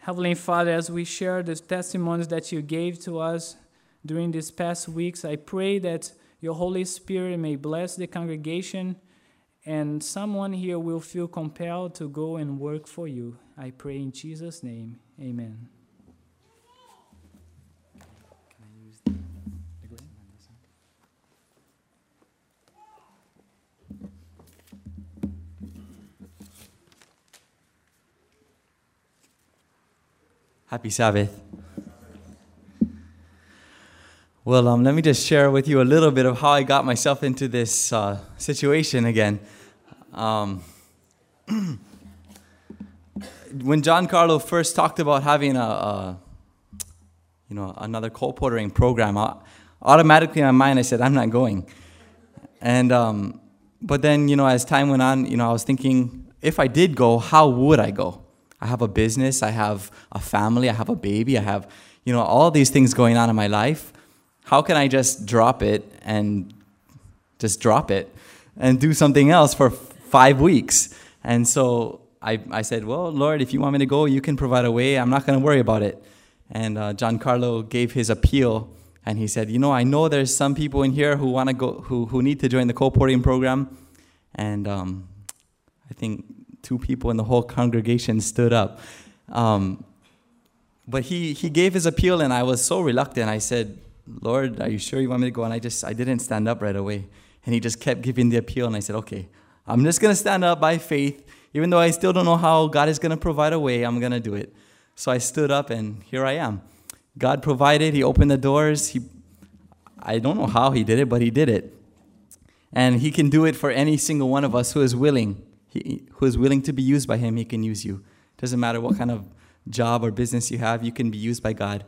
Heavenly Father, as we share the testimonies that you gave to us during these past weeks, I pray that your Holy Spirit may bless the congregation and someone here will feel compelled to go and work for you. I pray in Jesus' name. Amen. Happy Sabbath. Well, let me just share with you a little bit of how I got myself into this situation again. When Giancarlo first talked about having another colportering program, automatically in my mind I said, I'm not going. And but then, as time went on, I was thinking, if I did go, how would I go? I have a business, I have a family, I have a baby, I have, all these things going on in my life. How can I just drop it and do something else for 5 weeks? And so I said, well, Lord, if you want me to go, you can provide a way. I'm not going to worry about it. And Giancarlo gave his appeal, and he said, I know there's some people in here who want to go, who need to join the colporting program. And I think 2 people in the whole congregation stood up. But he gave his appeal, and I was so reluctant. I said, Lord, are you sure you want me to go? And I didn't stand up right away. And he just kept giving the appeal, and I said, okay, I'm just going to stand up by faith. Even though I still don't know how God is going to provide a way, I'm going to do it. So I stood up, and here I am. God provided. He opened the doors. I don't know how he did it, but he did it. And he can do it for any single one of us who is willing. Who is willing to be used by him, he can use you. Doesn't matter what kind of job or business you have, you can be used by God.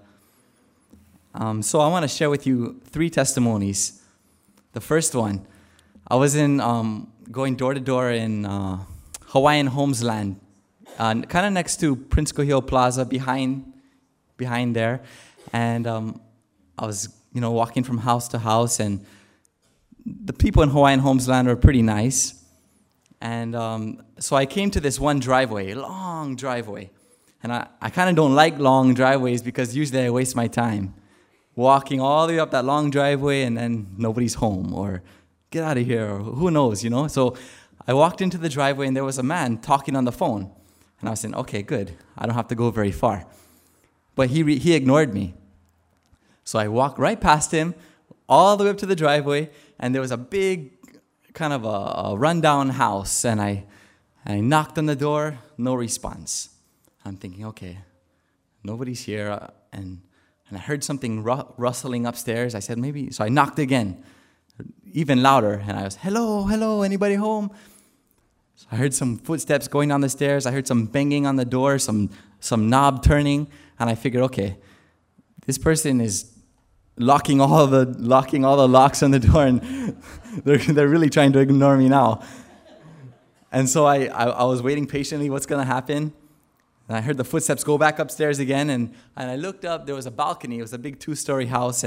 So I want to share with you 3 testimonies. The first one, I was going door to door in Hawaiian Homesland, kind of next to Prince Kuhio Plaza, behind there. And I was, walking from house to house, and the people in Hawaiian Homesland were pretty nice. And so I came to this one driveway, long driveway. And I kind of don't like long driveways because usually I waste my time walking all the way up that long driveway and then nobody's home or get out of here or who knows, So I walked into the driveway and there was a man talking on the phone. And I was saying, okay, good. I don't have to go very far. But he ignored me. So I walked right past him all the way up to the driveway, and there was a big kind of a rundown house, and I knocked on the door, no response. I'm thinking, okay, nobody's here, and I heard something rustling upstairs. I said, maybe, so I knocked again, even louder, and I was, hello, anybody home? So I heard some footsteps going down the stairs. I heard some banging on the door, some knob turning, and I figured, okay, this person is locking all the locks on the door, and they're really trying to ignore me now. And so I was waiting patiently. What's going to happen? And I heard the footsteps go back upstairs again, and I looked up. There was a balcony. It was a big 2-story house,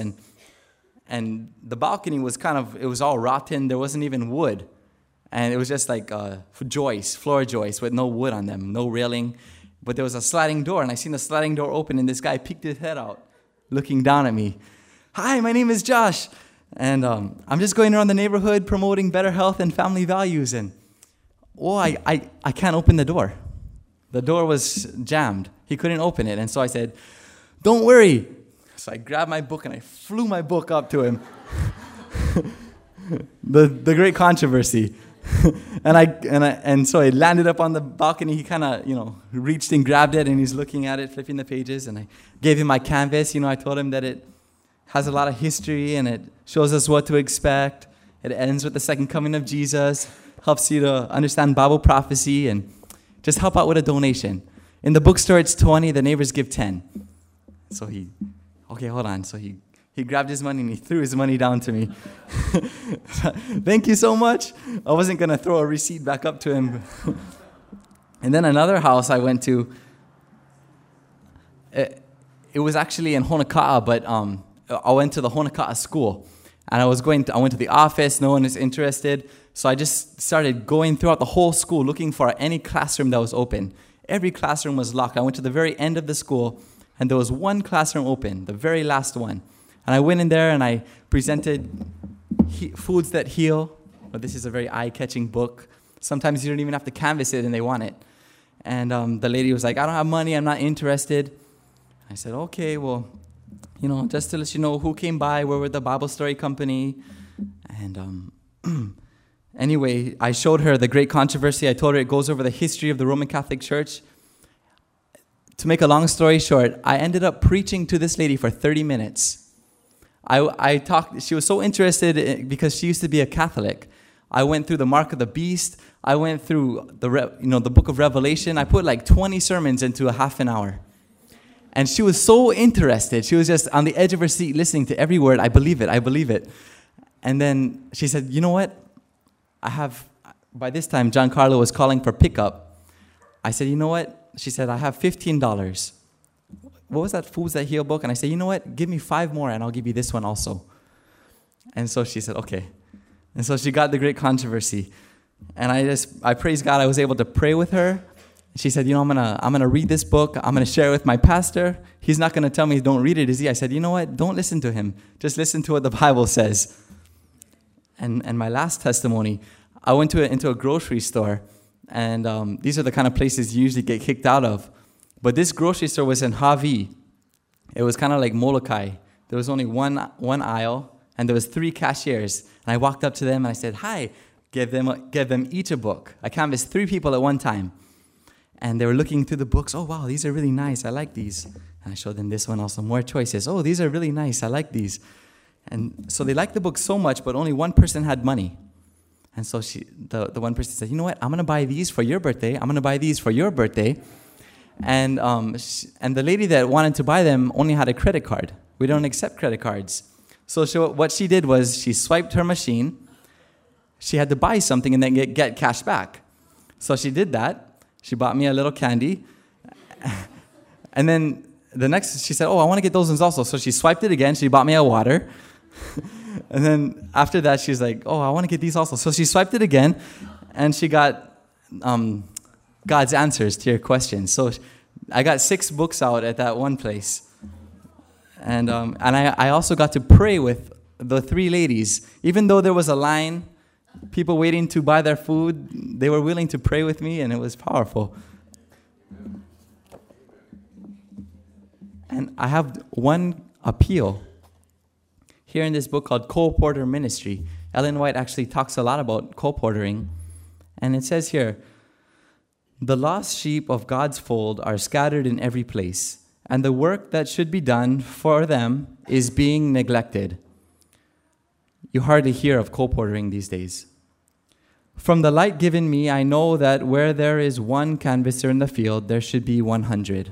and the balcony was it was all rotten. There wasn't even wood, and it was just like floor joists with no wood on them, no railing. But there was a sliding door, and I seen the sliding door open, and this guy peeked his head out, looking down at me. Hi, my name is Josh, and I'm just going around the neighborhood promoting better health and family values. And I can't open the door. The door was jammed. He couldn't open it, and so I said, "Don't worry." So I grabbed my book and I flew my book up to him. the great controversy, and so it landed up on the balcony. He kind of reached and grabbed it, and he's looking at it, flipping the pages, and I gave him my canvas. I told him that it has a lot of history, and it shows us what to expect. It ends with the second coming of Jesus, helps you to understand Bible prophecy, and just help out with a donation. In the bookstore, it's 20. The neighbors give 10. So hold on. So he grabbed his money and he threw his money down to me. Thank you so much. I wasn't going to throw a receipt back up to him. And then another house I went to, it was actually in Honoka'a, but I went to the Honoka'a school. And I went to the office. No one is interested. So I just started going throughout the whole school looking for any classroom that was open. Every classroom was locked. I went to the very end of the school, and there was one classroom open, the very last one. And I went in there and I presented Foods That Heal. Well, this is a very eye-catching book. Sometimes you don't even have to canvas it and they want it. And the lady was like, I don't have money, I'm not interested. I said, okay, well, just to let you know who came by, we're with the Bible Story Company. And anyway, I showed her the great controversy. I told her it goes over the history of the Roman Catholic Church. To make a long story short, I ended up preaching to this lady for 30 minutes. I talked. She was so interested because she used to be a Catholic. I went through the mark of the beast. I went through the book of Revelation. I put like 20 sermons into a half an hour. And she was so interested. She was just on the edge of her seat listening to every word. I believe it. I believe it. And then she said, you know what? By this time, Giancarlo was calling for pickup. I said, you know what? She said, I have $15. What was that Foods That Heal book? And I said, you know what? Give me 5 more and I'll give you this one also. And so she said, okay. And so she got the great controversy. And I praise God, I was able to pray with her. She said, I'm gonna read this book. I'm gonna share it with my pastor. He's not gonna tell me don't read it, is he? I said, you know what? Don't listen to him. Just listen to what the Bible says. And my last testimony, I went into a grocery store, and these are the kind of places you usually get kicked out of. But this grocery store was in Hawi. It was kind of like Molokai. There was only one aisle, and there was 3 cashiers. And I walked up to them and I said, hi, gave them each a book. I canvassed 3 people at one time. And they were looking through the books. Oh, wow, these are really nice. I like these. And I showed them this one also, more choices. Oh, these are really nice. I like these. And so they liked the book so much, but only one person had money. And so the one person said, you know what? I'm going to buy these for your birthday. I'm going to buy these for your birthday. And the lady that wanted to buy them only had a credit card. We don't accept credit cards. So what she did was she swiped her machine. She had to buy something and then get cash back. So she did that. She bought me a little candy. And then the next, she said, oh, I want to get those ones also. So she swiped it again. She bought me a water. And then after that, she's like, oh, I want to get these also. So she swiped it again, and she got God's answers to your questions. So I got 6 books out at that one place. And I also got to pray with the 3 ladies. Even though there was a line, people waiting to buy their food, they were willing to pray with me, and it was powerful. And I have one appeal here in this book called Co-Porter Ministry. Ellen White actually talks a lot about co-portering. And it says here, the lost sheep of God's fold are scattered in every place, and the work that should be done for them is being neglected. You hardly hear of co-portering these days. From the light given me, I know that where there is one canvasser in the field, there should be 100.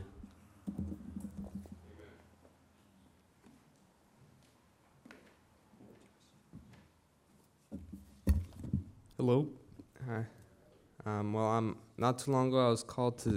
Hello. Hi. Not too long ago, I was called to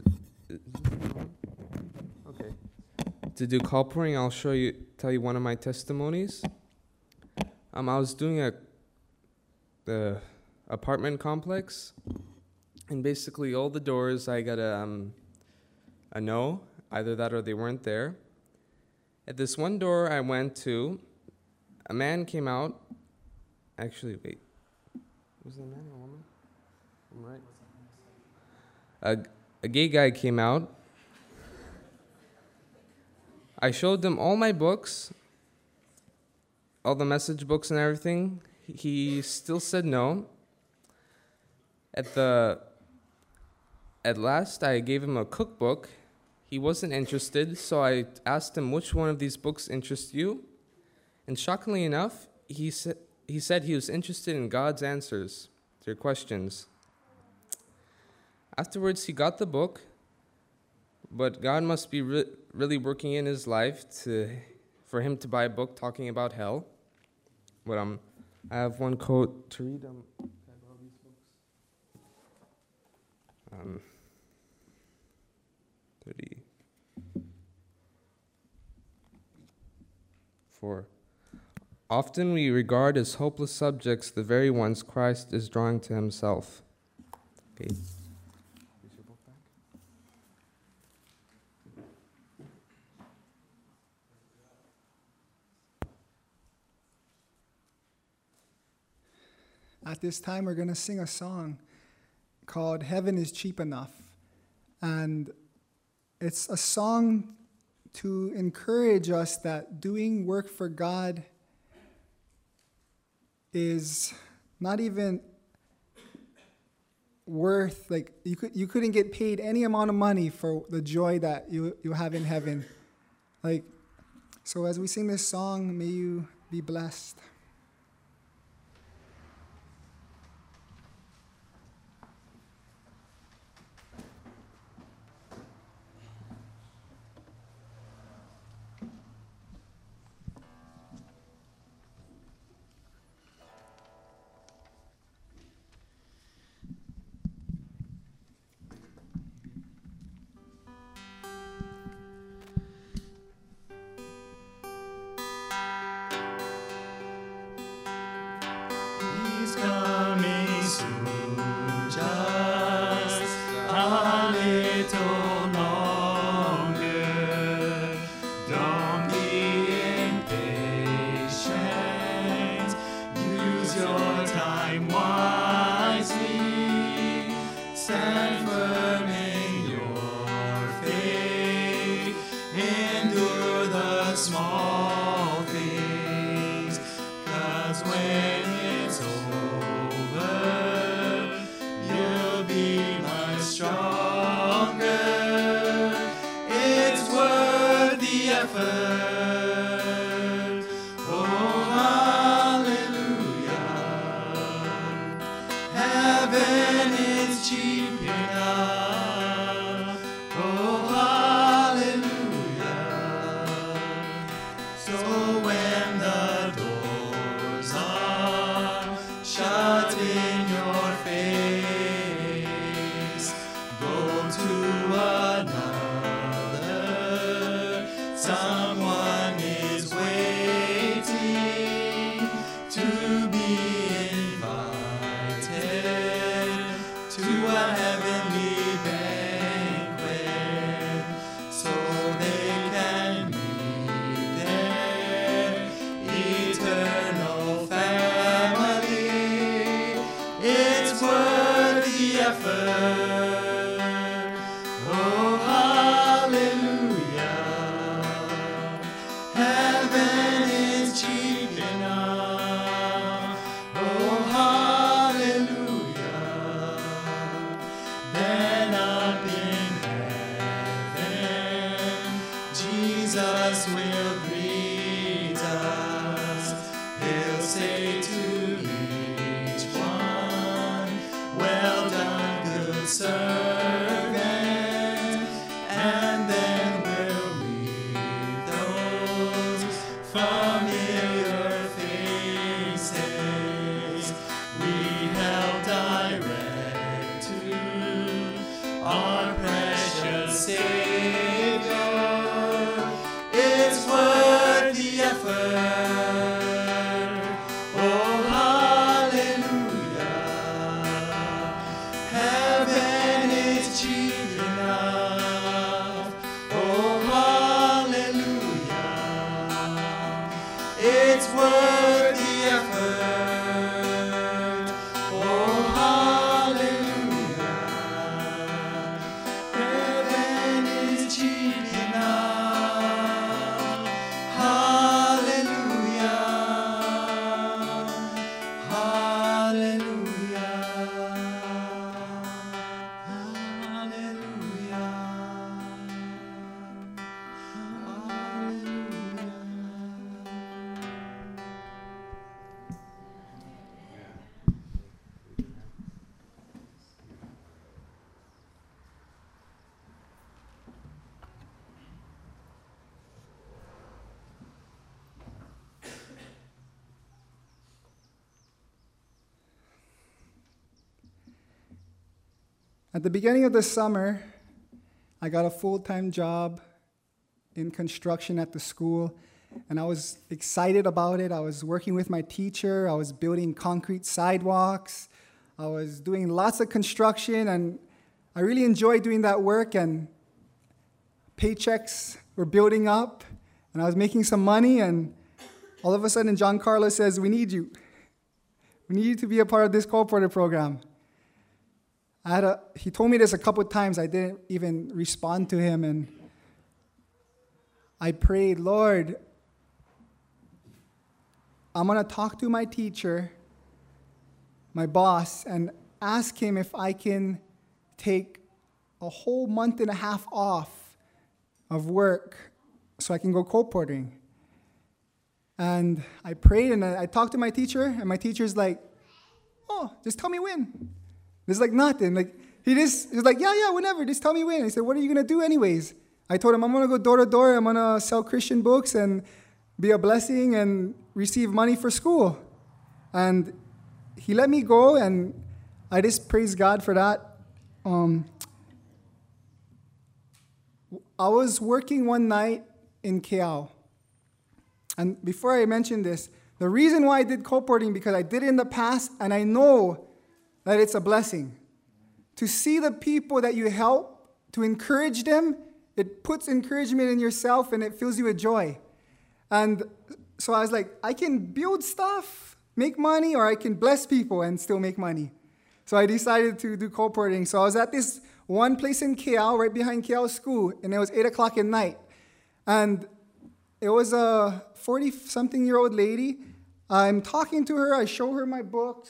do call pouring. I'll tell you one of my testimonies. I was doing the apartment complex, and basically all the doors I got a no, either that or they weren't there. At this one door I went to, a man came out. Actually, wait. Was it a man or a woman? I'm right. A gay guy came out. I showed them all my books, all the message books and everything. He still said no. At last, I gave him a cookbook. He wasn't interested, so I asked him, which one of these books interests you? And shockingly enough, he said he was interested in God's answers to your questions. Afterwards, he got the book, but God must be really working in his life for him to buy a book talking about hell. But I have one quote to read. Can I borrow these books? 34. Often we regard as hopeless subjects the very ones Christ is drawing to himself. Okay. Is your book back? At this time, we're going to sing a song called Heaven is Cheap Enough. And it's a song to encourage us that doing work for God is not even worth, like, you couldn't get paid any amount of money for the joy that you have in heaven. Like, so as we sing this song, may you be blessed. At the beginning of the summer, I got a full-time job in construction at the school, and I was excited about it. I was working with my teacher. I was building concrete sidewalks. I was doing lots of construction, and I really enjoyed doing that work, and paychecks were building up, and I was making some money, and all of a sudden, John Carlos says, "We need you. We need you to be a part of this colporter program. He told me this a couple of times. I didn't even respond to him. And I prayed, Lord, I'm going to talk to my teacher, my boss, and ask him if I can take a whole month and a half off of work so I can go colporting. And I prayed, and I talked to my teacher, and my teacher's like, oh, just tell me when. It's like nothing. Like he was like, yeah, whenever. Just tell me when. He said, what are you going to do anyways? I told him, I'm going to go door to door. I'm going to sell Christian books and be a blessing and receive money for school. And he let me go, and I just praise God for that. I was working one night in KL. And before I mention this, the reason why I did colporting, because I did it in the past, and I know that it's a blessing. To see the people that you help, to encourage them, it puts encouragement in yourself, and it fills you with joy. And so I was like, I can build stuff, make money, or I can bless people and still make money. So I decided to do colporting. So I was at this one place in KL, right behind KL school, and it was 8 o'clock at night. And it was a 40-something-year-old lady. I'm talking to her. I show her my books.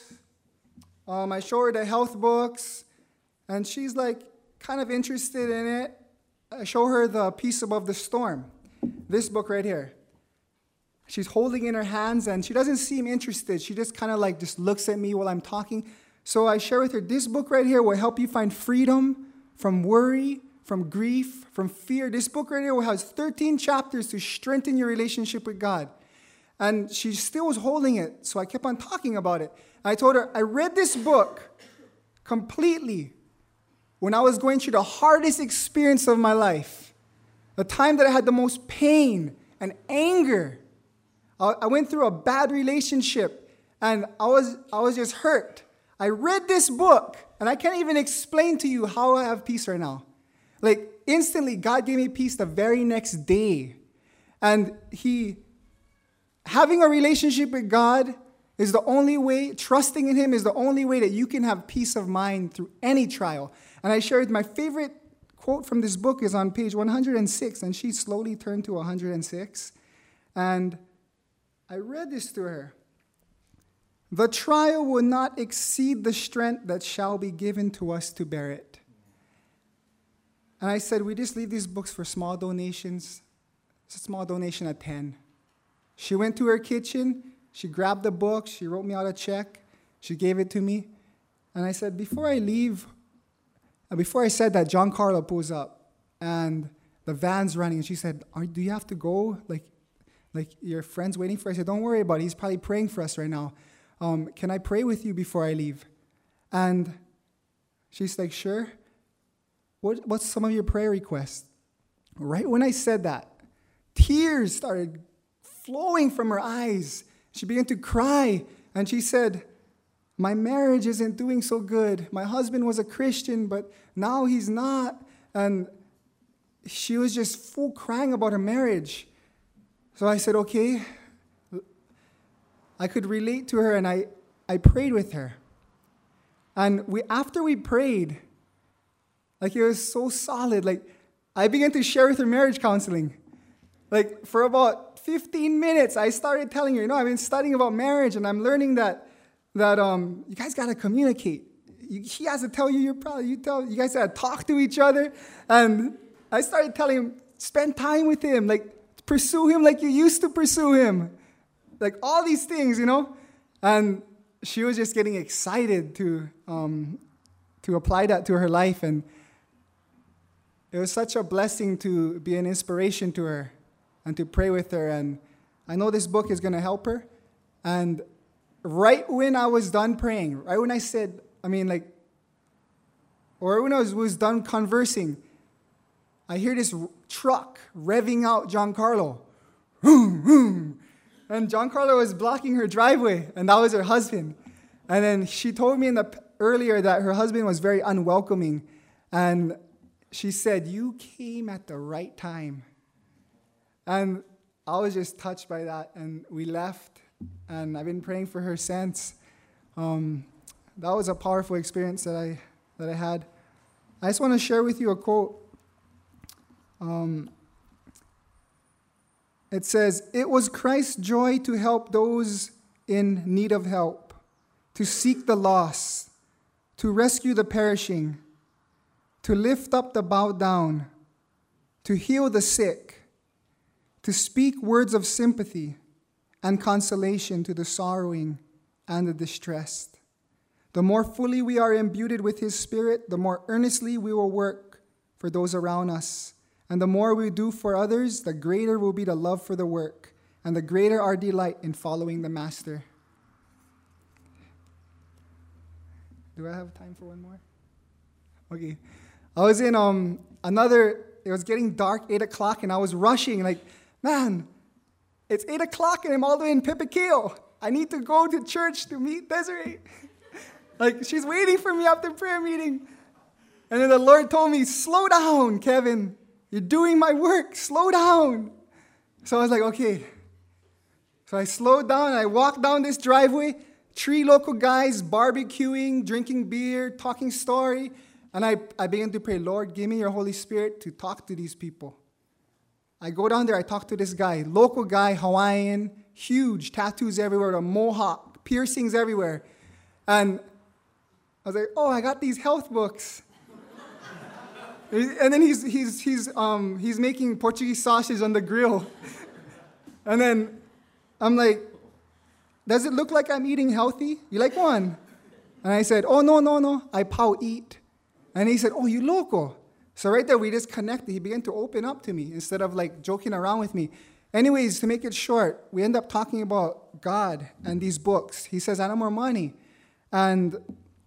I show her the health books, and she's like kind of interested in it. I show her the Peace Above the Storm, this book right here. She's holding in her hands, and she doesn't seem interested. She just kind of like just looks at me while I'm talking. So I share with her, this book right here will help you find freedom from worry, from grief, from fear. This book right here has 13 chapters to strengthen your relationship with God. And she still was holding it, so I kept on talking about it. I told her, I read this book completely when I was going through the hardest experience of my life, the time that I had the most pain and anger. I went through a bad relationship, and I was just hurt. I read this book, and I can't even explain to you how I have peace right now. Like, instantly, God gave me peace the very next day. And having a relationship with God is the only way, trusting in Him is the only way that you can have peace of mind through any trial. And I shared my favorite quote from this book is on page 106, and she slowly turned to 106. And I read this to her. The trial will not exceed the strength that shall be given to us to bear it. And I said, we just leave these books for small donations. It's a small donation at 10. She went to her kitchen. She grabbed the book. She wrote me out a check. She gave it to me. And I said, before I leave, before I said that, John Carlo pulls up. And the van's running. And she said, do you have to go? Like your friend's waiting for us? I said, don't worry about it. He's probably praying for us right now. Can I pray with you before I leave? And she's like, sure. What's some of your prayer requests? Right when I said that, tears started flowing from her eyes. She began to cry, and she said, my marriage isn't doing so good. My husband was a Christian, but now he's not. And she was just full crying about her marriage. So I said, okay. I could relate to her, and I prayed with her. And after we prayed, like it was so solid, like I began to share with her marriage counseling. Like for about 15 minutes, I started telling her, I've been studying about marriage, and I'm learning that you guys got to communicate. He has to tell you you're proud. You guys got to talk to each other. And I started telling him, spend time with him, like pursue him like you used to pursue him. Like all these things, And she was just getting excited to apply that to her life. And it was such a blessing to be an inspiration to her and to pray with her. And I know this book is going to help her. And right when I was done praying, right when I said, or when I was done conversing, I hear this truck revving out John Carlo. And John Carlo was blocking her driveway, and that was her husband. And then she told me earlier that her husband was very unwelcoming. And she said, you came at the right time. And I was just touched by that. And we left, and I've been praying for her since. That was a powerful experience that I had. I just want to share with you a quote. It says, "It was Christ's joy to help those in need of help, to seek the lost, to rescue the perishing, to lift up the bowed down, to heal the sick, to speak words of sympathy and consolation to the sorrowing and the distressed. The more fully we are imbued with His Spirit, the more earnestly we will work for those around us. And the more we do for others, the greater will be the love for the work, and the greater our delight in following the Master." Do I have time for one more? Okay. I was in it was getting dark, 8 o'clock, and I was rushing, like, man, it's 8 o'clock and I'm all the way in Pipikeo. I need to go to church to meet Desiree. Like, she's waiting for me after prayer meeting. And then the Lord told me, "Slow down, Kevin. You're doing my work. Slow down." So I was like, okay. So I slowed down and I walked down this driveway. 3 local guys barbecuing, drinking beer, talking story. And I began to pray, "Lord, give me your Holy Spirit to talk to these people." I go down there, I talk to this guy, local guy, Hawaiian, huge, tattoos everywhere, a mohawk, piercings everywhere. And I was like, "Oh, I got these health books." And then he's making Portuguese sausage on the grill. And then I'm like, "Does it look like I'm eating healthy? You like one?" And I said, "Oh, no, I pau eat." And he said, "Oh, you local." So right there, we just connected. He began to open up to me instead of like joking around with me. Anyways, to make it short, we end up talking about God and these books. He says, "I need more money." And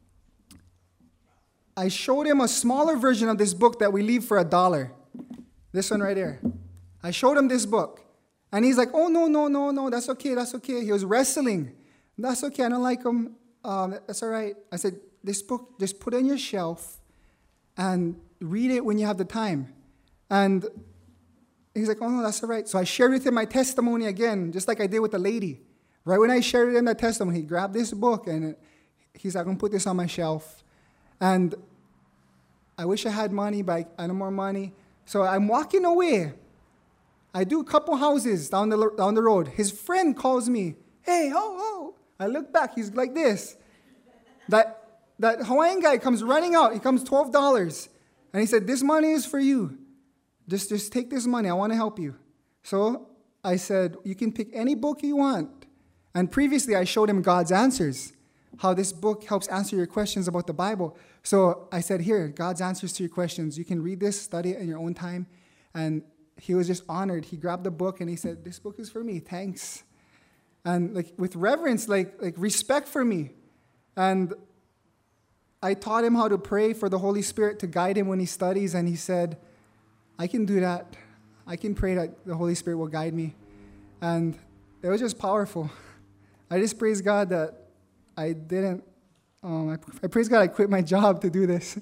I showed him a smaller version of this book that we leave for $1. This one right here. I showed him this book. And he's like, "Oh, no, that's okay. He was wrestling. "That's okay, I don't like them. That's all right." I said, "This book, just put it on your shelf and read it when you have the time." And he's like, "Oh, no, that's all right." So I shared with him my testimony again, just like I did with the lady. Right when I shared with him that testimony, he grabbed this book and he's like, "I'm going to put this on my shelf." And I wish I had money, but I need more money. So I'm walking away. I do a couple houses down the road. His friend calls me, "Hey, oh." I look back. He's like this. That Hawaiian guy comes running out. He comes $12. And he said, "This money is for you. Just take this money. I want to help you." So I said, "You can pick any book you want." And previously I showed him God's Answers, how this book helps answer your questions about the Bible. So I said, "Here, God's answers to your questions. You can read this, study it in your own time." And he was just honored. He grabbed the book and he said, "This book is for me. Thanks." And like with reverence, like respect for me. And I taught him how to pray for the Holy Spirit to guide him when he studies. And he said, "I can do that. I can pray that the Holy Spirit will guide me." And it was just powerful. I just praise God that I didn't, I praise God I quit my job to do this.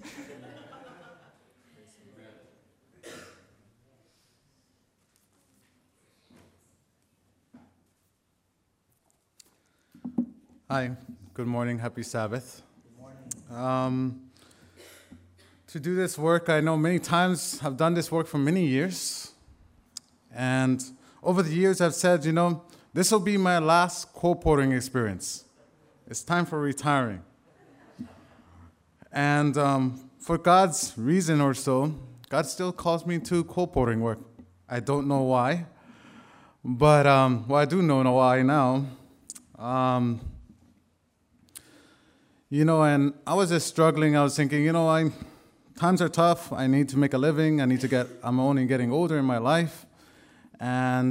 Hi, good morning, happy Sabbath. Good morning. To do this work, I know many times I've done this work for many years. And over the years I've said, this will be my last colporting experience. It's time for retiring. And for God's reason or so, God still calls me to colporting work. I don't know why, but I do know why now. And I was just struggling. I was thinking, times are tough. I need to make a living. I'm only getting older in my life. And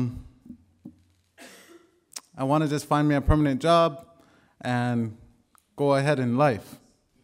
I want to just find me a permanent job and go ahead in life.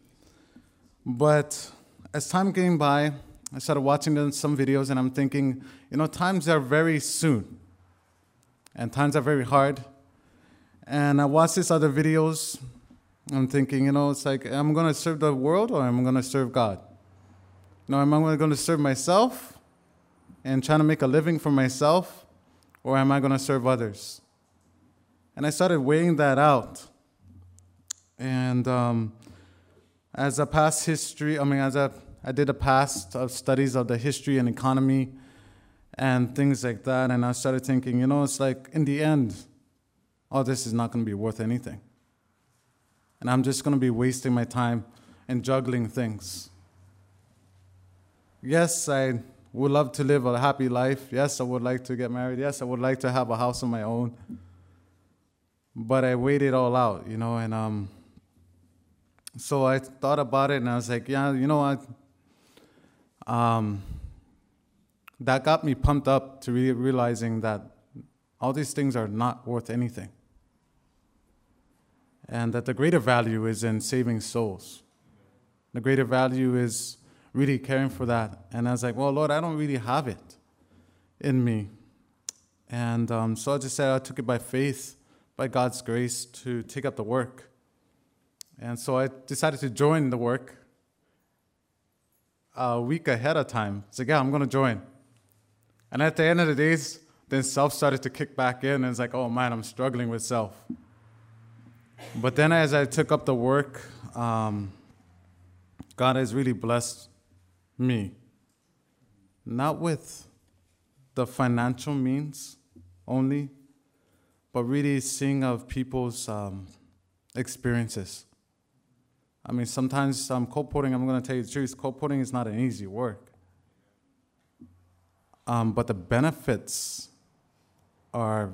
But as time came by, I started watching some videos and I'm thinking, times are very soon. And times are very hard. And I watched these other videos. I'm thinking, it's like, am I going to serve the world or am I going to serve God? Am I going to serve myself and trying to make a living for myself, or am I going to serve others? And I started weighing that out. And as a past history, I did a past of studies of the history and economy and things like that, and I started thinking, it's like in the end, all this is not going to be worth anything. And I'm just going to be wasting my time and juggling things. Yes, I would love to live a happy life. Yes, I would like to get married. Yes, I would like to have a house of my own. But I weighed it all out, and so I thought about it, and I was like, yeah, you know what? That got me pumped up to realizing that all these things are not worth anything. And that the greater value is in saving souls. The greater value is really caring for that. And I was like, well, Lord, I don't really have it in me. And so I just said I took it by faith, by God's grace, to take up the work. And so I decided to join the work a week ahead of time. It's like, yeah, I'm going to join. And at the end of the days, then self started to kick back in, and it's like, oh man, I'm struggling with self. But then as I took up the work, God has really blessed me. Not with the financial means only, but really seeing of people's experiences. I mean, sometimes colporting, I'm going to tell you the truth, colporting is not an easy work. But the benefits are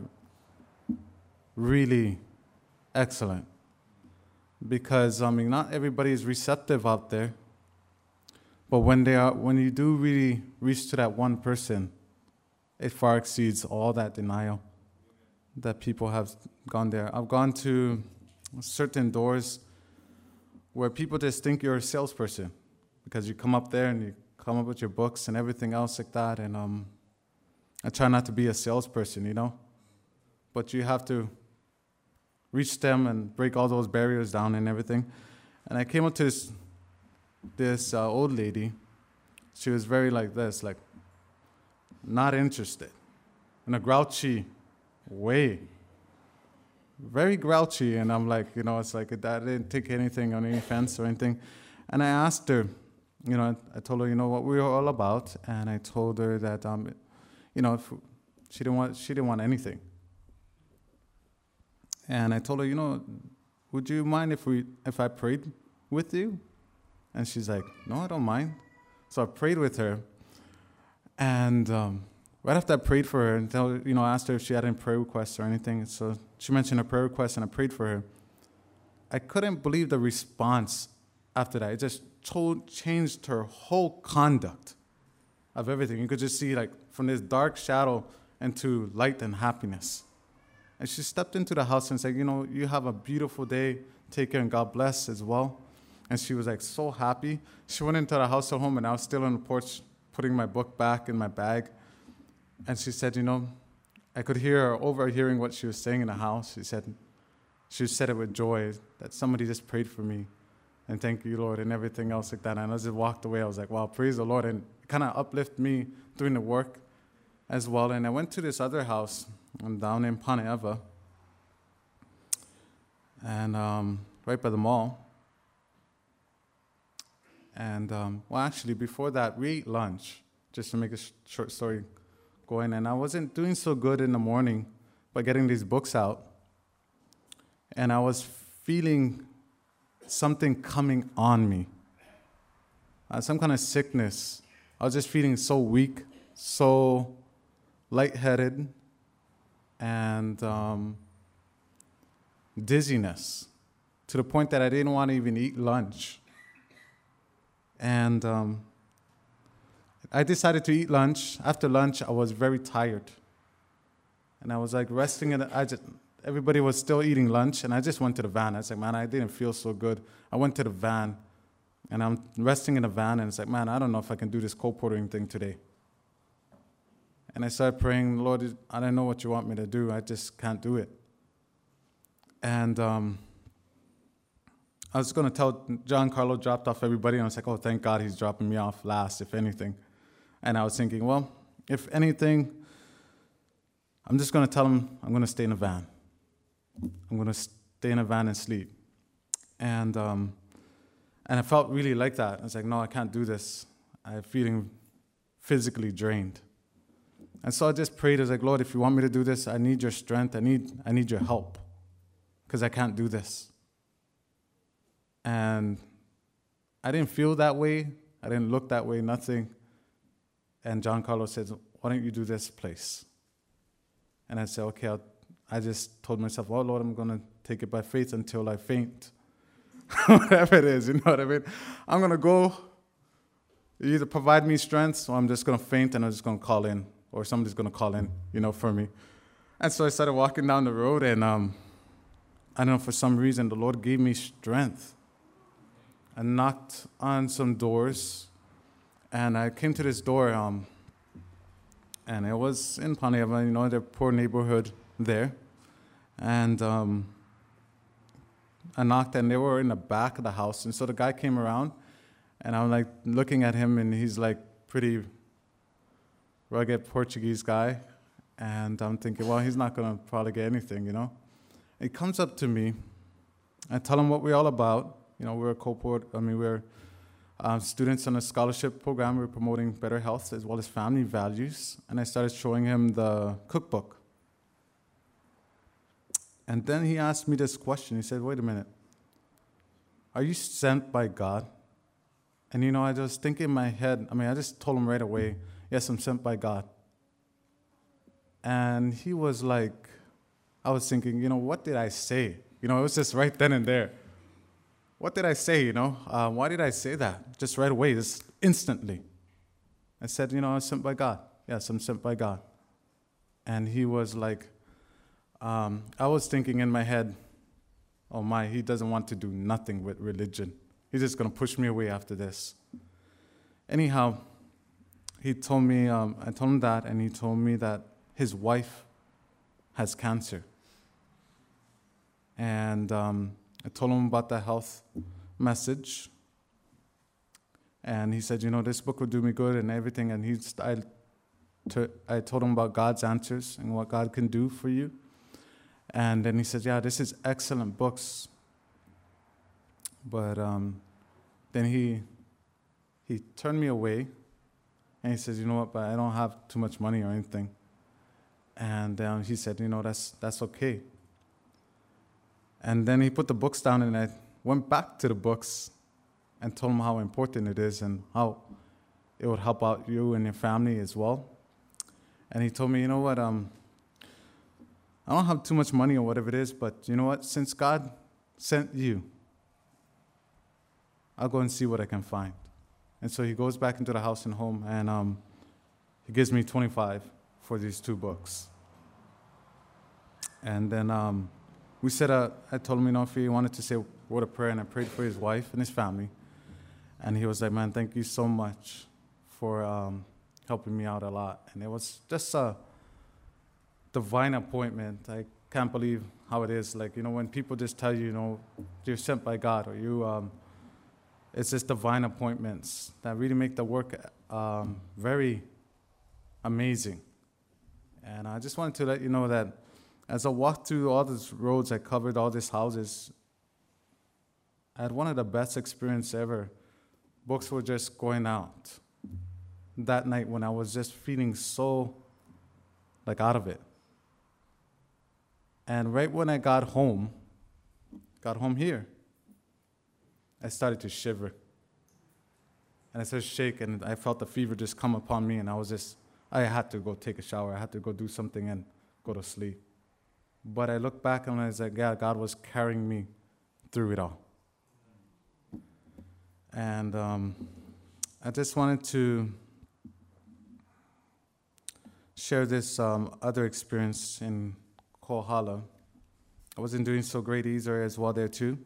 really excellent. Because, not everybody is receptive out there. But when you do really reach to that one person, it far exceeds all that denial that people have gone there. I've gone to certain doors where people just think you're a salesperson because you come up there and you come up with your books and everything else like that. And I try not to be a salesperson, but you have to reach them and break all those barriers down and everything. And I came up to this old lady. She was very like this, like not interested, in a grouchy way. Very grouchy, and I'm like, it's like I didn't take anything on any offense or anything. And I asked her, I told her, what we were all about, and I told her that, if she didn't want anything. And I told her, would you mind if I prayed with you? And she's like, no, I don't mind. So I prayed with her, and right after I prayed for her, and asked her if she had any prayer requests or anything. So she mentioned a prayer request, and I prayed for her. I couldn't believe the response after that. It just changed her whole conduct of everything. You could just see, like, from this dark shadow into light and happiness. And she stepped into the house and said, you have a beautiful day. Take care, and God bless as well. And she was, like, so happy. She went into the house at home, and I was still on the porch putting my book back in my bag. And she said, I could hear her overhearing what she was saying in the house. She said it with joy, that somebody just prayed for me. And thank you, Lord, and everything else like that. And I just walked away. I was like, wow, praise the Lord. And it kind of uplifted me doing the work as well. And I went to this other house down in Paneava, and right by the mall. And, actually, before that, we ate lunch, just to make a short story going. And I wasn't doing so good in the morning by getting these books out. And I was feeling something coming on me, some kind of sickness. I was just feeling so weak, so lightheaded, and dizziness, to the point that I didn't want to even eat lunch. And I decided to eat lunch. After lunch, I was very tired. And I was like resting everybody was still eating lunch, and I just went to the van. I was like, man, I didn't feel so good. I went to the van, and I'm resting in the van, and it's like, man, I don't know if I can do this colporting thing today. And I started praying, Lord, I don't know what you want me to do. I just can't do it. And I was going to tell John Carlo dropped off everybody, and I was like, oh, thank God he's dropping me off last, if anything. And I was thinking, well, if anything, I'm just going to tell him I'm going to stay in the van. I'm going to stay in a van and sleep. And I felt really like that. I was like, no, I can't do this. I'm feeling physically drained. And so I just prayed. I was like, Lord, if you want me to do this, I need your strength. I need your help, because I can't do this. And I didn't feel that way. I didn't look that way, nothing. And John Carlos said, why don't you do this place? And I said, okay. I just told myself, oh, Lord, I'm going to take it by faith until I faint. Whatever it is, you know what I mean? I'm going to go. You either provide me strength, or I'm just going to faint and I'm just going to call in, or somebody's going to call in, for me. And so I started walking down the road, and I don't know, for some reason, the Lord gave me strength. I knocked on some doors, and I came to this door, and it was in Panayama, the poor neighborhood there. And I knocked, and they were in the back of the house. And so the guy came around, and I'm like looking at him, and he's like pretty rugged Portuguese guy. And I'm thinking, well, he's not going to probably get anything, He comes up to me. I tell him what we're all about. We're a cohort. We're students on a scholarship program. We're promoting better health as well as family values. And I started showing him the cookbook. And then he asked me this question. He said, wait a minute. Are you sent by God? And, I was thinking in my head, I just told him right away, yes, I'm sent by God. And he was like, I was thinking, what did I say? It was just right then and there. What did I say, Why did I say that? Just right away, just instantly. I said, I'm sent by God. Yes, I'm sent by God. And he was like, I was thinking in my head, oh my, he doesn't want to do nothing with religion. He's just going to push me away after this. Anyhow, he told me, I told him that, and he told me that his wife has cancer. And I told him about the health message. And he said, this book will do me good and everything. And I told him about God's answers and what God can do for you. And then he said, yeah, this is excellent books. But then he turned me away. And he says, you know what, but I don't have too much money or anything. And he said, that's okay. And then he put the books down, and I went back to the books and told him how important it is and how it would help out you and your family as well. And he told me, you know what, I don't have too much money or whatever it is, but you know what, since God sent you, I'll go and see what I can find. And so he goes back into the house and home, and he gives me $25 for these 2 books. And then we said, I told him, if he wanted to say a word of prayer, and I prayed for his wife and his family. And he was like, man, thank you so much for helping me out a lot. And it was just a divine appointment. I can't believe how it is. Like, when people just tell you, you're sent by God, or it's just divine appointments that really make the work very amazing. And I just wanted to let you know that as I walked through all these roads, I covered all these houses, I had one of the best experiences ever. Books were just going out that night when I was just feeling so out of it. And right when I got home here, I started to shiver. And I started to shake, and I felt the fever just come upon me, and I had to go take a shower. I had to go do something and go to sleep. But I looked back, and I was like, yeah, God was carrying me through it all. And I just wanted to share this other experience in Kohala. I wasn't doing so great either as well there too.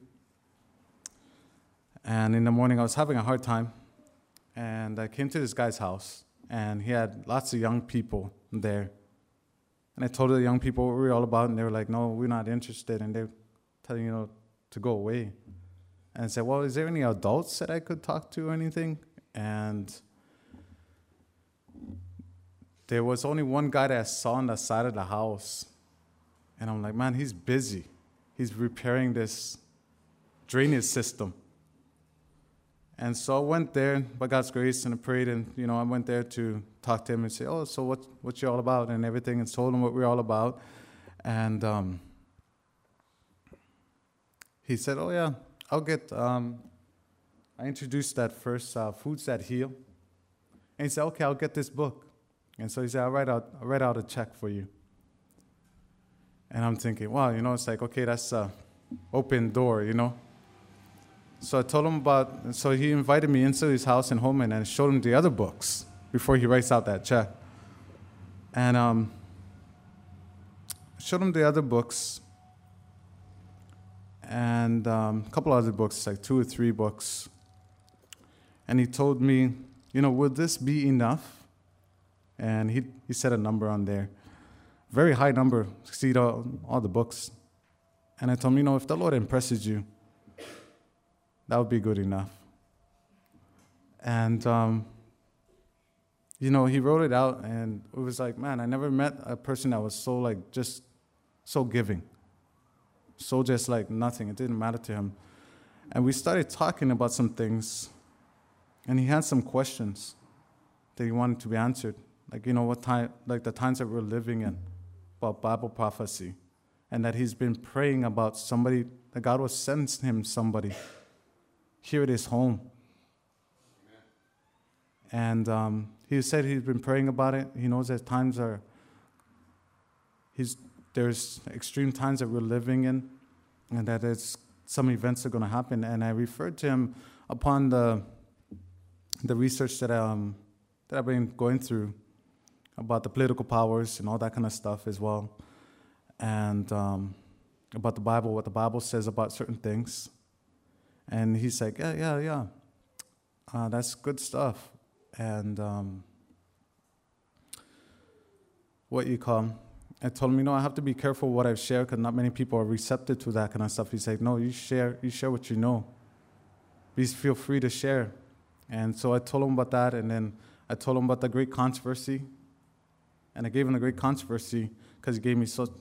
And in the morning, I was having a hard time. And I came to this guy's house, and he had lots of young people there. And I told the young people what we were all about, and they were like, no, we're not interested. And they were telling, to go away. And I said, well, is there any adults that I could talk to or anything? And there was only one guy that I saw on the side of the house. And I'm like, man, he's busy. He's repairing this drainage system. And so I went there by God's grace and I prayed, and I went there to talk to him and say, "Oh, so what you all about?" and everything, and told him what we're all about. And he said, "Oh yeah, I'll get." I introduced that first, Foods That Heal, and he said, "Okay, I'll get this book." And so he said, I'll write out a check for you. And I'm thinking, wow, it's like, okay, that's an open door, So I told him so he invited me into his house in Holman and showed him the other books before he writes out that check. And showed him the other books and a couple other books, like 2 or 3 books. And he told me, would this be enough? And he said a number on there. Very high number, exceed all the books. And I told him, if the Lord impresses you, that would be good enough. And, he wrote it out, and it was like, man, I never met a person that was so, just so giving. So just like nothing. It didn't matter to him. And we started talking about some things, and he had some questions that he wanted to be answered. What time, the times that we're living in, about Bible prophecy, and that he's been praying about somebody, that God was sending him somebody here at his home. Amen. And he said he's been praying about it. He knows that there's extreme times that we're living in, and that some events are going to happen. And I referred to him upon the research that I've been going through about the political powers and all that kind of stuff as well, and about the Bible, what the Bible says about certain things. And he's like, yeah, that's good stuff. And I told him, I have to be careful what I've shared because not many people are receptive to that kind of stuff. He said, no, you share what you know. Please feel free to share. And so I told him about that, and then I told him about the great controversy. And I gave him the great controversy because he gave me such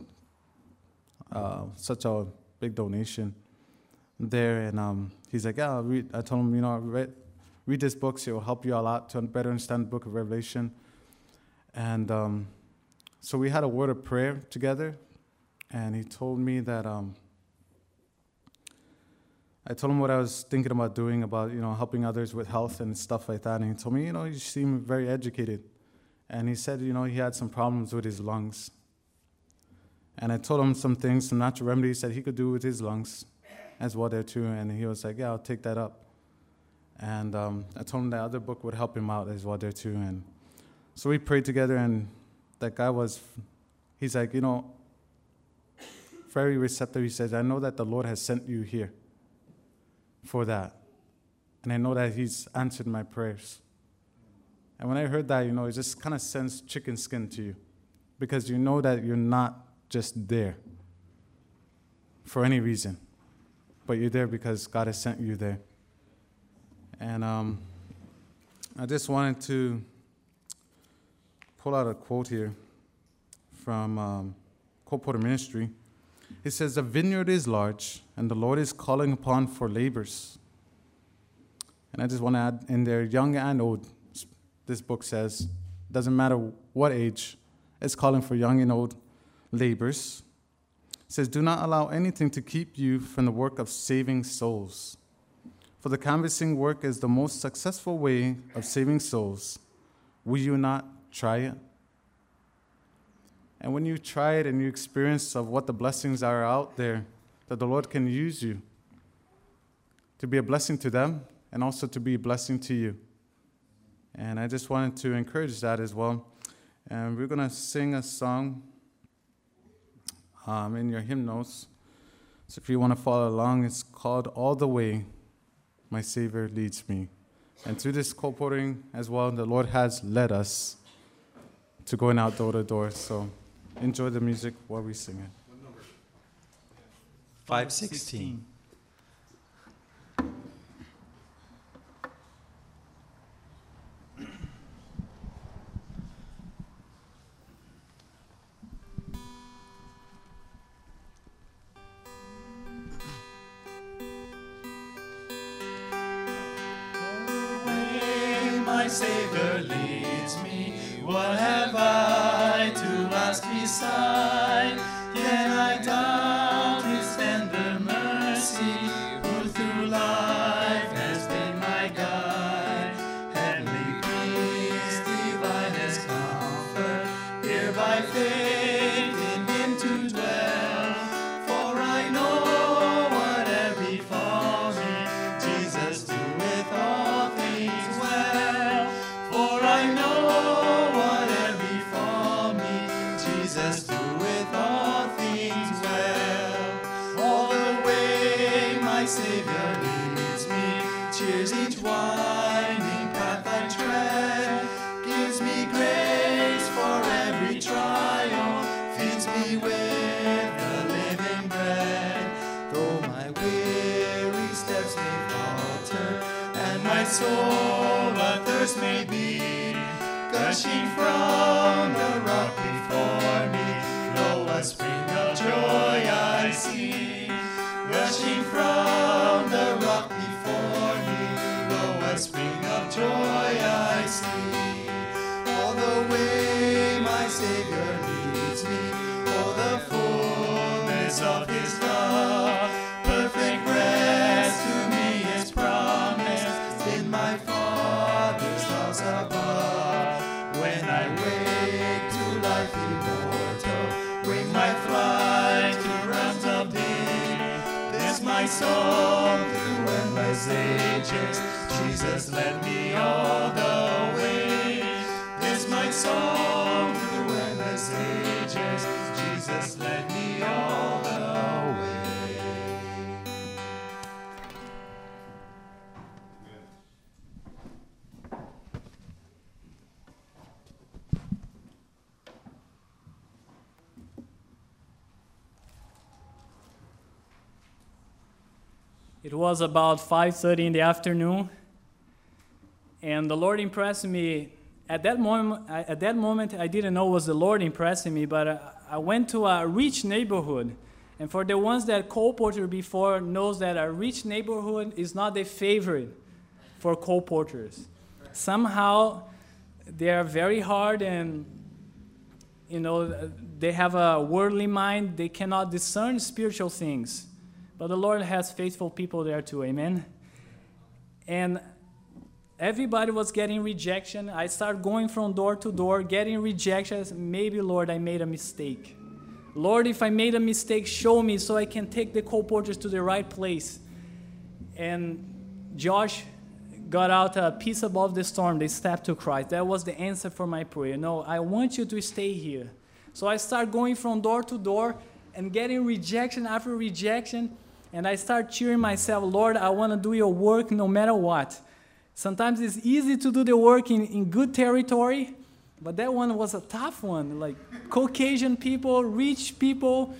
a big donation there. And he's like, yeah, I told him, read this book, so it will help you a lot to better understand the book of Revelation. And so we had a word of prayer together, and he told me that I told him what I was thinking about doing, about helping others with health and stuff like that. And he told me, you seem very educated. And he said, he had some problems with his lungs. And I told him some things, some natural remedies that he could do with his lungs as well there too. And he was like, yeah, I'll take that up. And I told him that other book would help him out as well there too. And so we prayed together, and that guy he's like, very receptive. He says, I know that the Lord has sent you here for that. And I know that he's answered my prayers. And when I heard that, it just kind of sends chicken skin to you, because you know that you're not just there for any reason, but you're there because God has sent you there. And I just wanted to pull out a quote here from Colporteur Ministry. It says, the vineyard is large, and the Lord is calling upon for labors. And I just want to add in there, young and old. This book says, doesn't matter what age, it's calling for young and old labors. It says, do not allow anything to keep you from the work of saving souls. For the canvassing work is the most successful way of saving souls. Will you not try it? And when you try it and you experience of what the blessings are out there, that the Lord can use you to be a blessing to them and also to be a blessing to you. And I just wanted to encourage that as well. And we're going to sing a song in your hymnals. So if you want to follow along, it's called All the Way, My Savior Leads Me. And through this colporting as well, the Lord has led us to going out door to door. So enjoy the music while we sing it. 516. needs me. What have I to ask beside? Can I doubt His tender mercy, who through life has been my guide? Heavenly peace, divinest comfort, here by faith in Him to dwell. For I know whatever befalls me, Jesus doeth all things well. For I know whatever befall me, Jesus doeth all things well. All the way my Savior leads me, cheers each winding path I tread, gives me grace for every trial, feeds me with the living bread. Though my weary steps may falter, and my soul athirst may be, gushing from the rock before me, lo, a spring of joy I see. Gushing from the rock before me, lo, a spring of joy I see. All the way my Savior leads me, oh, the fullness of His love, perfect rest to me is promised in my Father's house above. When I wake to life immortal, bring my flight to realms of day, this my song through endless ages, Jesus led me all the way. This my song through endless ages, Jesus led me all the way. It was about 5:30 in the afternoon, and the Lord impressed me. At that moment, I didn't know it was the Lord impressing me, but I went to a rich neighborhood. And for the ones that colported before knows that a rich neighborhood is not the favorite for colporters. Somehow, they are very hard and, they have a worldly mind. They cannot discern spiritual things. But the Lord has faithful people there too, amen? And everybody was getting rejection. I started going from door to door, getting rejections. Maybe, Lord, I made a mistake. Lord, if I made a mistake, show me so I can take the colporters to the right place. And Josh got out a piece above the storm. They stepped to Christ. That was the answer for my prayer. No, I want you to stay here. So I started going from door to door and getting rejection after rejection. And I start cheering myself, Lord, I want to do your work no matter what. Sometimes it's easy to do the work in good territory, but that one was a tough one. Like Caucasian people, rich people,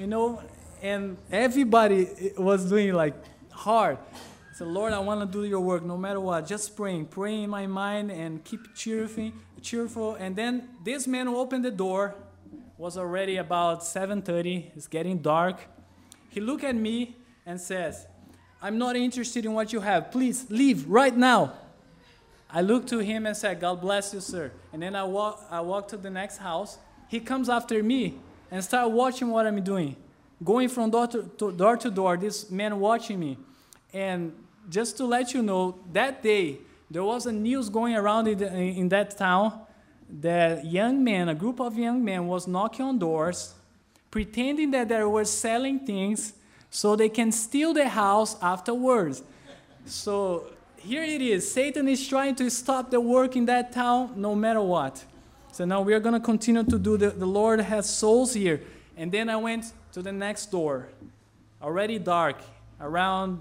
and everybody was doing like hard. So Lord, I want to do your work no matter what. Just praying in my mind and keep cheerful. And then this man who opened the door was already about 7:30. It's getting dark. He looked at me and says, I'm not interested in what you have. Please leave right now. I looked to him and said, God bless you, sir. And then I walked to the next house. He comes after me and started watching what I'm doing. Going from door to door, this man watching me. And just to let you know, that day, there was a news going around in that town that a group of young men was knocking on doors, pretending that they were selling things so they can steal the house afterwards. So here it is. Satan is trying to stop the work in that town no matter what. So now we are going to continue to do the Lord has souls here. And then I went to the next door, already dark, around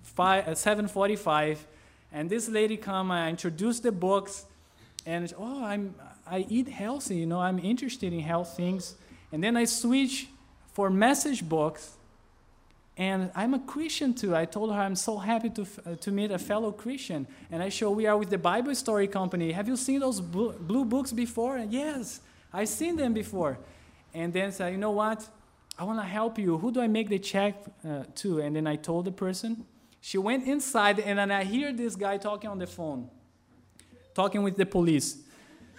7:45. And this lady come, I introduced the books, and I eat healthy, I'm interested in health things. And then I switch for message books, and I'm a Christian too. I told her I'm so happy to meet a fellow Christian. And I show we are with the Bible Story Company. Have you seen those blue books before? And yes, I've seen them before. And then said, you know what? I want to help you. Who do I make the check to? And then I told the person. She went inside, and then I hear this guy talking on the phone, talking with the police.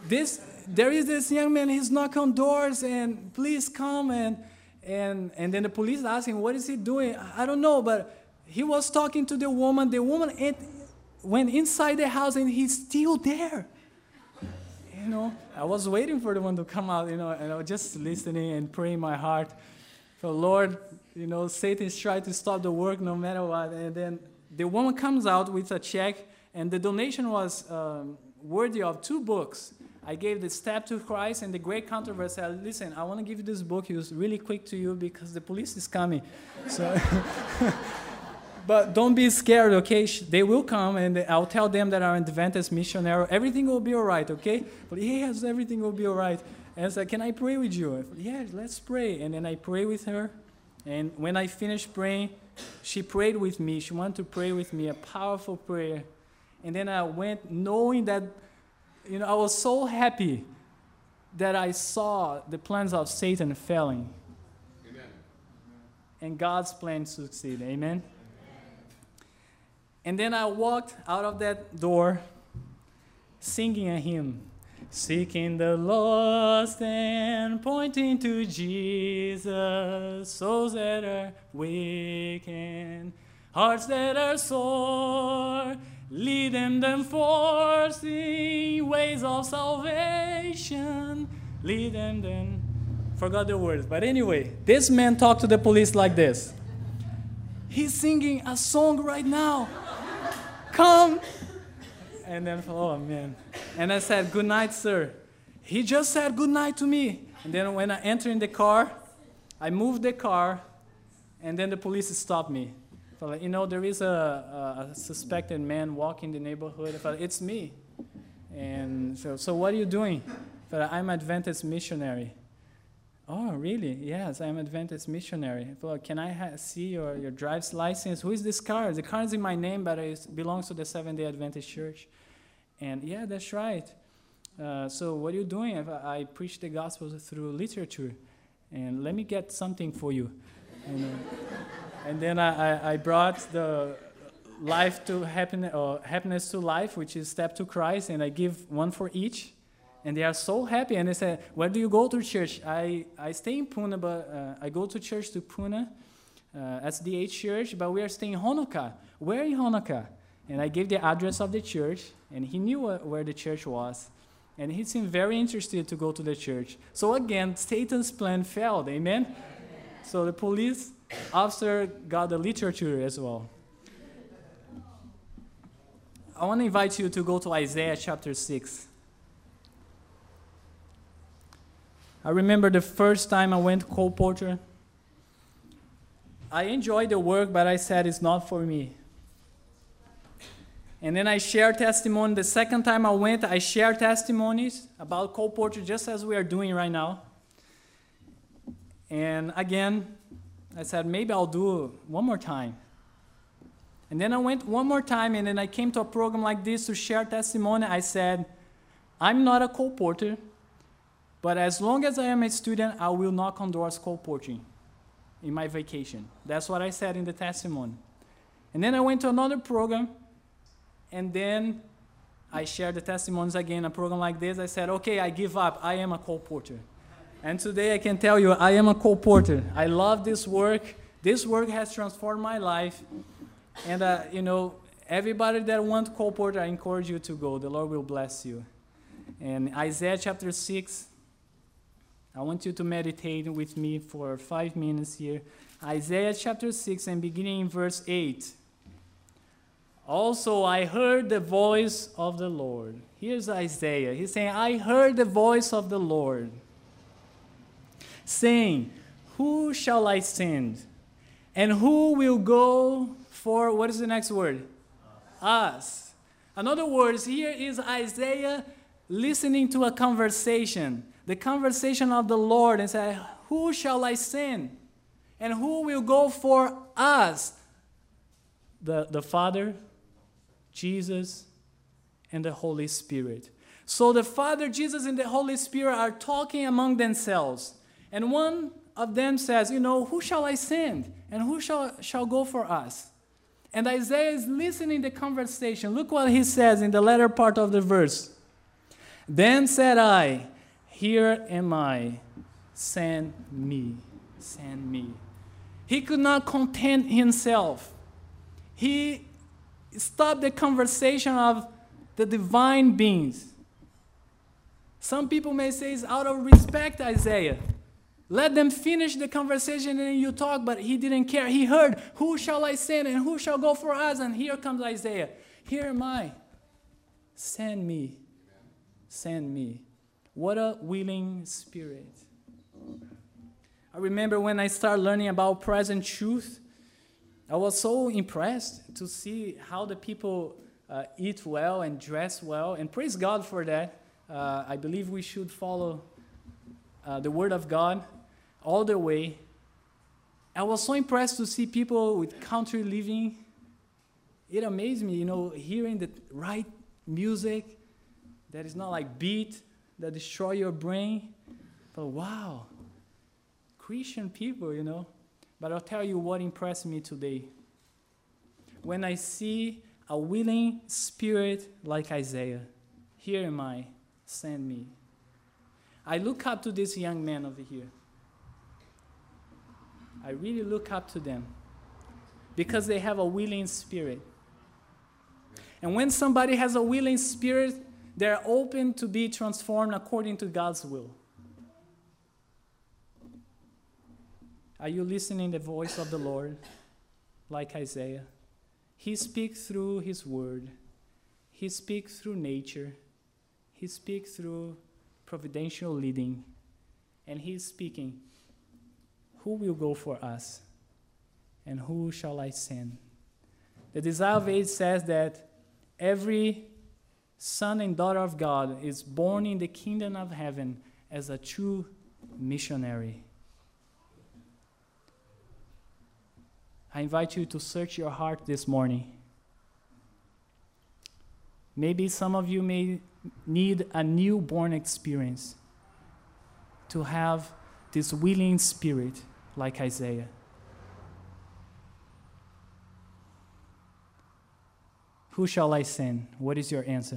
there is this young man, he's knocking on doors, and please come. And then the police asked him, what is he doing? I don't know, but he was talking to the woman. The woman went inside the house, and he's still there. You know, I was waiting for the one to come out, you know, and I was just listening and praying in my heart. So, Lord, you know, Satan is trying to stop the work no matter what. And then the woman comes out with a check, and the donation was worthy of 2 books. I gave The Step to Christ and The Great Controversy. I said, listen, I want to give you this book. It was really quick to you because the police is coming. So, but don't be scared, okay? They will come, and I'll tell them that I'm an Adventist missionary. Everything will be all right, okay? But yes, everything will be all right. And I said, can I pray with you? I said, yeah, let's pray. And then I pray with her. And when I finished praying, she prayed with me. She wanted to pray with me, a powerful prayer. And then I went knowing that, you know, I was so happy that I saw the plans of Satan failing. Amen. And God's plan succeed. Amen. And then I walked out of that door singing a hymn. Seeking the lost and pointing to Jesus, souls that are weak and hearts that are sore, lead them forth in ways of salvation, lead them. Forgot the words, but anyway, this man talked to the police like this. He's singing a song right now. Come. And then, oh man. And I said, good night, sir. He just said good night to me. And then when I entered in the car, I moved the car, and then the police stopped me. So, you know, there is a suspected man walking the neighborhood. I thought, it's me. And so what are you doing? I thought, I'm an Adventist missionary. Oh, really? Yes, I'm an Adventist missionary. I thought, can I see your driver's license? Who is this car? The car is in my name, but it belongs to the Seventh-day Adventist Church. And yeah, that's right. So what are you doing? I preach the gospel through literature. And let me get something for you. And then I brought the life to happiness, or happiness to life, which is Step to Christ, and I give one for each. And they are so happy. And they said, where do you go to church? I stay in Pune, but I go to church to Pune, SDA Church, but we are staying in Honoka. Where in Honoka? And I gave the address of the church, and he knew where the church was. And he seemed very interested to go to the church. So again, Satan's plan failed. Amen? Amen. So the police officer got the literature as well. I want to invite you to go to Isaiah chapter 6. I remember the first time I went to Cole Porter. I enjoyed the work, but I said it's not for me. And then I shared testimony. The second time I went, I shared testimonies about Cole Porter, just as we are doing right now. And again, I said, maybe I'll do it one more time. And then I went one more time, and then I came to a program like this to share testimony. I said, I'm not a Cole Porter, but as long as I am a student, I will knock on doors colporting in my vacation. That's what I said in the testimony. And then I went to another program, and then I shared the testimonies again. A program like this, I said, okay, I give up. I am a colporter. And today I can tell you, I am a colporter. I love this work. This work has transformed my life. And, you know, everybody that wants colporter, I encourage you to go. The Lord will bless you. And Isaiah chapter 6, I want you to meditate with me for 5 minutes here. Isaiah chapter 6 and beginning in verse 8. Also, I heard the voice of the Lord. Here's Isaiah. He's saying, I heard the voice of the Lord, saying, who shall I send? And who will go for, what is the next word? Us. In other words, here is Isaiah listening to a conversation. The conversation of the Lord, and say, who shall I send? And who will go for us? The Father, Jesus, and the Holy Spirit. So the Father, Jesus, and the Holy Spirit are talking among themselves. And one of them says, you know, who shall I send? And who shall go for us? And Isaiah is listening to the conversation. Look what he says in the latter part of the verse. Then said I, Here am I, send me, send me. He could not content himself. He stopped the conversation of the divine beings. Some people may say it's out of respect, Isaiah. Let them finish the conversation and then you talk, but he didn't care. He heard, who shall I send and who shall go for us? And here comes Isaiah. Here am I. Send me. Send me. What a willing spirit. I remember when I started learning about present truth, I was so impressed to see how the people eat well and dress well, and praise God for that. I believe we should follow the Word of God all the way. I was so impressed to see people with country living. It amazed me, hearing the right music that is not like beat, that destroy your brain. But wow, Christian people, But I'll tell you what impressed me today. When I see a willing spirit like Isaiah, here am I, send me. I look up to this young man over here. I really look up to them because they have a willing spirit. And when somebody has a willing spirit, they're open to be transformed according to God's will. Are you listening to the voice of the Lord like Isaiah? He speaks through his word. He speaks through nature. He speaks through providential leading. And he's speaking, who will go for us? And who shall I send? The Desire of Age says that every son and daughter of God is born in the kingdom of heaven as a true missionary. I invite you to search your heart this morning. Maybe some of you may need a newborn experience to have this willing spirit like Isaiah. Who shall I send? What is your answer?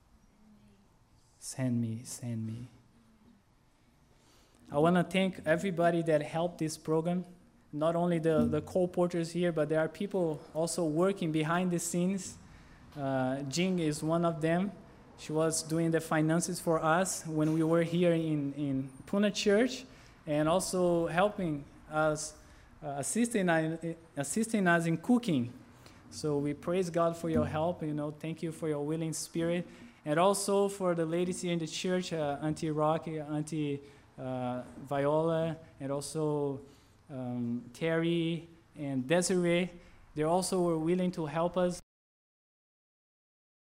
Send me, send me. I want to thank everybody that helped this program. Not only the co-porters here, but there are people also working behind the scenes. Jing is one of them. She was doing the finances for us when we were here in Puna Church, and also helping us, assisting us in cooking. So we praise God for your help. Thank you for your willing spirit, and also for the ladies here in the church, Auntie Rocky, Auntie Viola, and also Terry and Desiree. They also were willing to help us.